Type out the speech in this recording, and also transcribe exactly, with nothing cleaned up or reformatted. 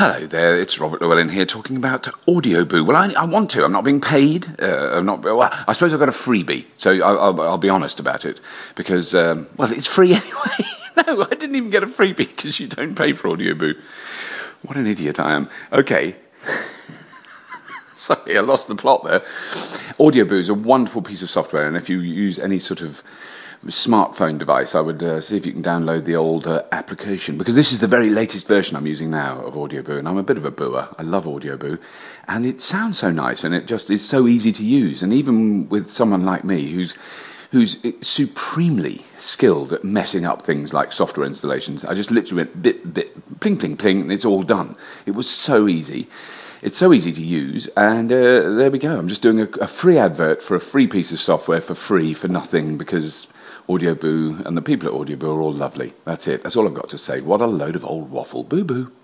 Hello there, it's Robert Llewellyn here talking about Audioboo. Well, I, I want to. I'm not being paid. Uh, I'm not. Well, I suppose I've got a freebie, so I'll, I'll, I'll be honest about it because, um, well, it's free anyway. No, I didn't even get a freebie because you don't pay for Audioboo. What an idiot I am. Okay. Sorry, I lost the plot there. Audioboo is a wonderful piece of software, and if you use any sort of smartphone device, I would uh, see if you can download the old uh, application, because this is the very latest version I'm using now of Audioboo, and I'm a bit of a booer. I love Audioboo, and it sounds so nice, and it just is so easy to use. And even with someone like me who's who's supremely skilled at messing up things like software installations, I just literally went bit, bit, pling, pling, pling, and it's all done. It was so easy. It's so easy to use, and uh, there we go. I'm just doing a, a free advert for a free piece of software for free, for nothing, because Audioboo and the people at Audioboo are all lovely. That's it. That's all I've got to say. What a load of old waffle. Boo-boo.